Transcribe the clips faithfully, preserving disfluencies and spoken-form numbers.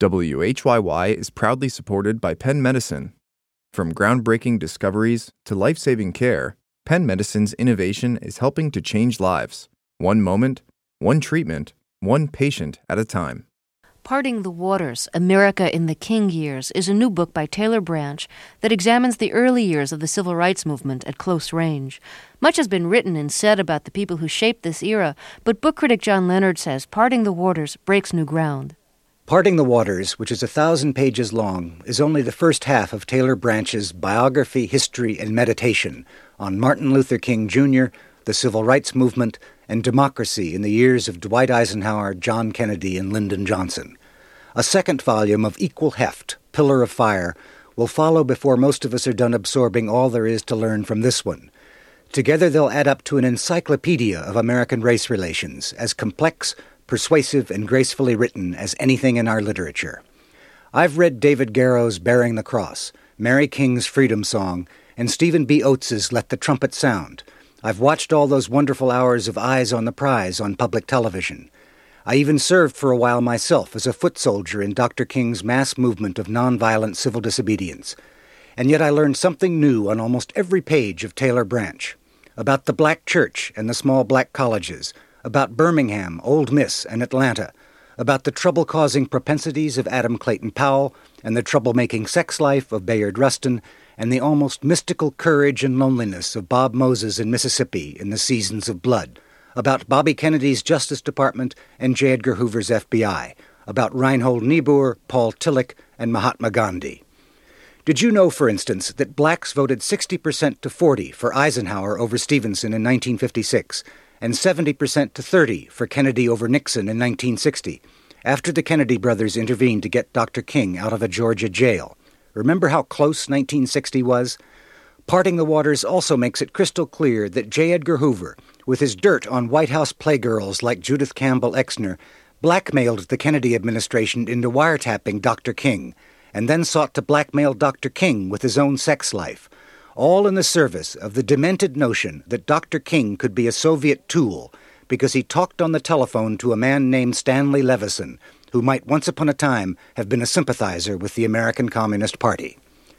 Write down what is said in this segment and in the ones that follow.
W H Y Y is proudly supported by Penn Medicine. From groundbreaking discoveries to life-saving care, Penn Medicine's innovation is helping to change lives, one moment, one treatment, one patient at a time. Parting the Waters, America in the King Years is a new book by Taylor Branch that examines the early years of the civil rights movement at close range. Much has been written and said about the people who shaped this era, but book critic John Leonard says Parting the Waters breaks new ground. Parting the Waters, which is a thousand pages long, is only the first half of Taylor Branch's biography, history, and meditation on Martin Luther King Junior, the civil rights movement, and democracy in the years of Dwight Eisenhower, John Kennedy, and Lyndon Johnson. A second volume of equal heft, Pillar of Fire, will follow before most of us are done absorbing all there is to learn from this one. Together they'll add up to an encyclopedia of American race relations, as complex, persuasive, and gracefully written as anything in our literature. I've read David Garrow's Bearing the Cross, Mary King's Freedom Song, and Stephen B. Oates's Let the Trumpet Sound. I've watched all those wonderful hours of Eyes on the Prize on public television. I even served for a while myself as a foot soldier in Doctor King's mass movement of nonviolent civil disobedience. And yet I learned something new on almost every page of Taylor Branch. About the black church and the small black colleges, about Birmingham, Ole Miss, and Atlanta, about the trouble-causing propensities of Adam Clayton Powell and the troublemaking sex life of Bayard Rustin, and the almost mystical courage and loneliness of Bob Moses in Mississippi in the Seasons of Blood, about Bobby Kennedy's Justice Department and J. Edgar Hoover's F B I, about Reinhold Niebuhr, Paul Tillich, and Mahatma Gandhi. Did you know, for instance, that blacks voted sixty percent to forty for Eisenhower over Stevenson in nineteen fifty-six, and seventy percent to thirty for Kennedy over Nixon in nineteen sixty, after the Kennedy brothers intervened to get Doctor King out of a Georgia jail? Remember how close nineteen sixty was? Parting the Waters also makes it crystal clear that J. Edgar Hoover, with his dirt on White House playgirls like Judith Campbell Exner, blackmailed the Kennedy administration into wiretapping Doctor King, and then sought to blackmail Doctor King with his own sex life, all in the service of the demented notion that Doctor King could be a Soviet tool because he talked on the telephone to a man named Stanley Levison, who might once upon a time have been a sympathizer with the American Communist Party.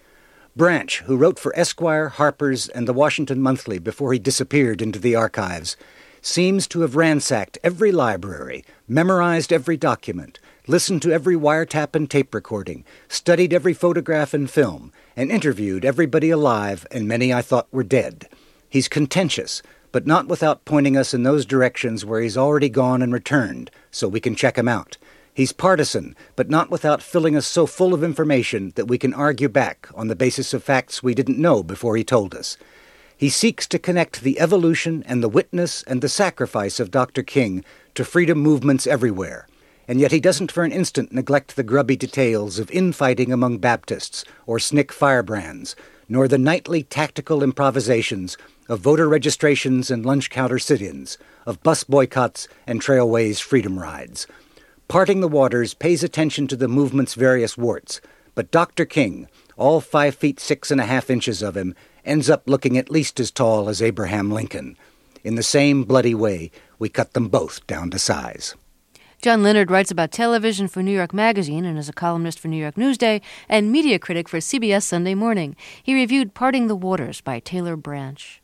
Branch, who wrote for Esquire, Harper's, and the Washington Monthly before he disappeared into the archives, seems to have ransacked every library, memorized every document, listened to every wiretap and tape recording, studied every photograph and film, and interviewed everybody alive and many I thought were dead. He's contentious, but not without pointing us in those directions where he's already gone and returned, so we can check him out. He's partisan, but not without filling us so full of information that we can argue back on the basis of facts we didn't know before he told us. He seeks to connect the evolution and the witness and the sacrifice of Doctor King to freedom movements everywhere, and yet he doesn't for an instant neglect the grubby details of infighting among Baptists or S N C C firebrands, nor the nightly tactical improvisations of voter registrations and lunch counter sit-ins, of bus boycotts and trailways freedom rides. Parting the Waters pays attention to the movement's various warts, but Doctor King, all five feet six and a half inches of him, ends up looking at least as tall as Abraham Lincoln. In the same bloody way, we cut them both down to size. John Leonard writes about television for New York Magazine and is a columnist for New York Newsday and media critic for C B S Sunday Morning. He reviewed Parting the Waters by Taylor Branch.